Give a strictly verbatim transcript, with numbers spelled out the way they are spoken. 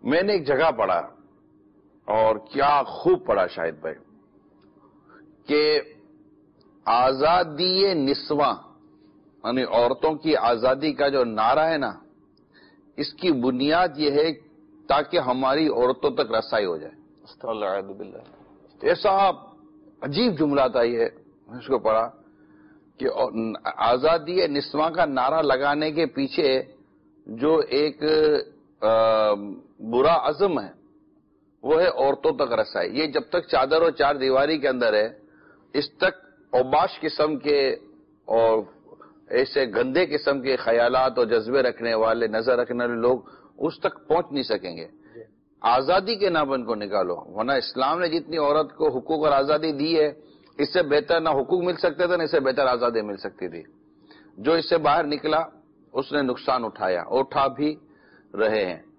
میں نے ایک جگہ پڑھا اور کیا خوب پڑھا شاہد بھائی کہ آزادی نسواں یعنی عورتوں کی آزادی کا جو نعرہ ہے نا، اس کی بنیاد یہ ہے تاکہ ہماری عورتوں تک رسائی ہو جائے۔ ایسا عجیب جملہ تھا یہ، اس کو پڑھا کہ آزادی نسواں کا نعرہ لگانے کے پیچھے جو ایک برا عزم ہے وہ ہے عورتوں تک رسائی۔ یہ جب تک چادر اور چار دیواری کے اندر ہے، اس تک اوباش قسم کے اور ایسے گندے قسم کے خیالات اور جذبے رکھنے والے، نظر رکھنے والے لوگ اس تک پہنچ نہیں سکیں گے۔ آزادی کے نام ان کو نکالو، ورنہ اسلام نے جتنی عورت کو حقوق اور آزادی دی ہے، اس سے بہتر نہ حقوق مل سکتے تھے نہ اس سے بہتر آزادی مل سکتی تھی۔ جو اس سے باہر نکلا اس نے نقصان اٹھایا، اٹھا بھی رہے ہیں۔